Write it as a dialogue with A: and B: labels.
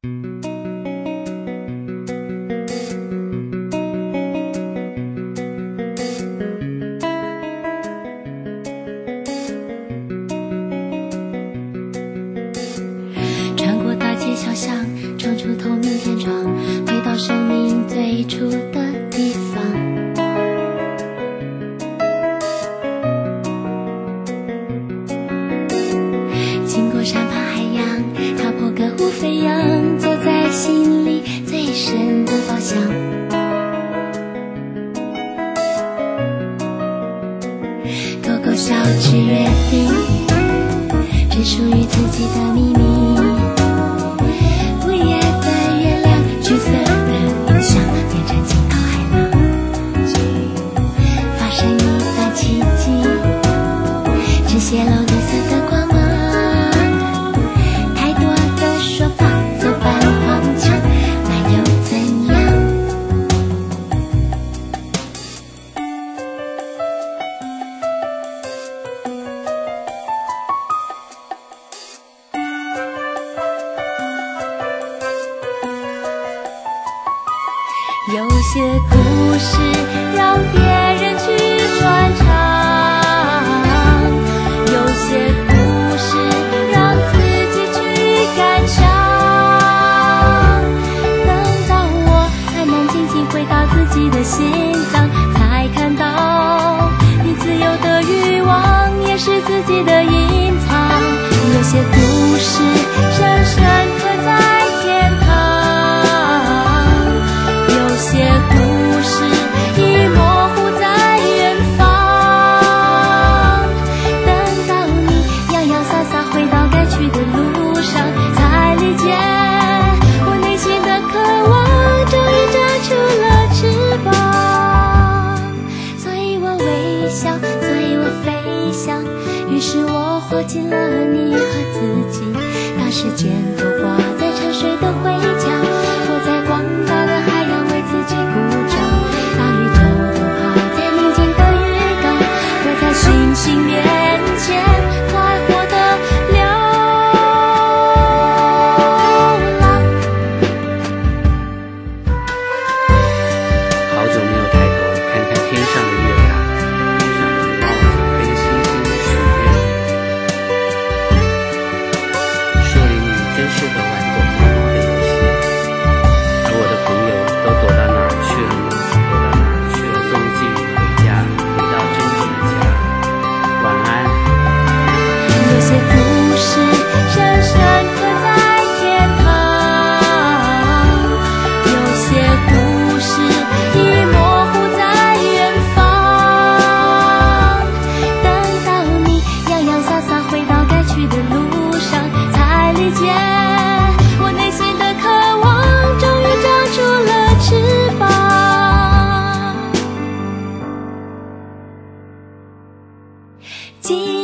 A: 穿过大街小巷，闯出透明天窗，回到生命最初的地方。经过山爬海洋，踏破歌舞飞扬，坐在心里最深的宝箱。狗狗小吃约定，只属于自己的秘密。午夜的月亮，橘色的云想变成惊涛骇浪，发生一段奇迹，只泄露绿色的光芒。太多的说法早扮荒腔，那又怎样？有些故事让别人去传唱，有些故事让自己去感伤。等到我安安静静回到自己的心脏，才看到你自由的欲望也是自己的隐藏。有些故事深深刻在天堂，有些故事已模糊在远方。等到你洋洋洒洒回到该去的路上，才理解我内心的渴望终于长出了翅膀。所以我微笑，所以我飞翔，于是我活进了你和自己。当时间都挂在沉睡的回家，我在广大的海洋为自己鼓掌。当宇宙都还在宁静的预告，我在星星面前快活的流浪。
B: 好久没有抬头看看天上的月亮，上面的帽子跟星星许愿。树林里真适合玩躲猫猫的游戏，而我的朋友都躲到哪儿去了呢？躲到哪儿去了？终于进入回家，回到真正的家。晚安。
A: 有些故事深深刻在天堂，有些故事已模糊在远方。等到你洋洋洒洒回到该去的路上，才理解我内心的渴望终于长出了翅膀。